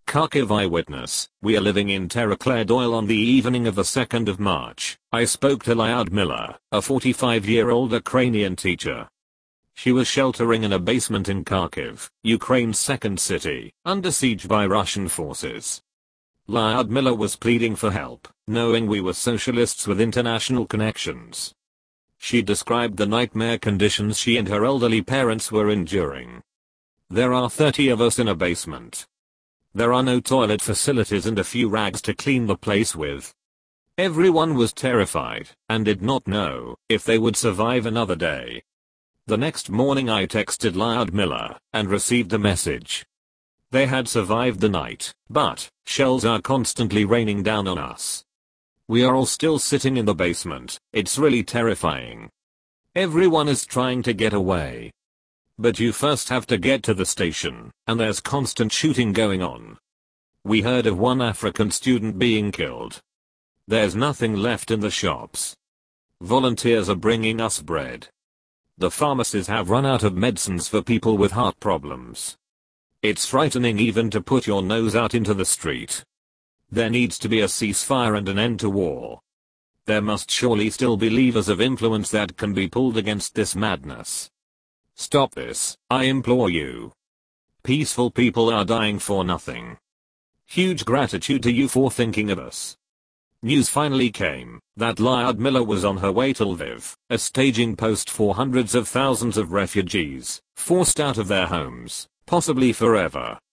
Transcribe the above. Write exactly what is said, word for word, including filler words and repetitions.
Kharkiv eyewitness, we are living in terror. Claire Doyle. On the evening of the second of March, I spoke to Lyudmila, a forty-five-year-old Ukrainian teacher. She was sheltering in a basement in Kharkiv, Ukraine's second city, under siege by Russian forces. Lyudmila was pleading for help, knowing we were socialists with international connections. She described the nightmare conditions she and her elderly parents were enduring. There are thirty of us in a basement. There are no toilet facilities and a few rags to clean the place with. Everyone was terrified and did not know if they would survive another day. The next morning I texted Lyudmila and received a message. They had survived the night, but shells are constantly raining down on us. We are all still sitting in the basement. It's really terrifying. Everyone is trying to get away. But you first have to get to the station, and there's constant shooting going on. We heard of one African student being killed. There's nothing left in the shops. Volunteers are bringing us bread. The pharmacies have run out of medicines for people with heart problems. It's frightening even to put your nose out into the street. There needs to be a ceasefire and an end to war. There must surely still be levers of influence that can be pulled against this madness. Stop this, I implore you. Peaceful people are dying for nothing. Huge gratitude to you for thinking of us. News finally came that Lyudmila was on her way to Lviv, a staging post for hundreds of thousands of refugees, forced out of their homes, possibly forever.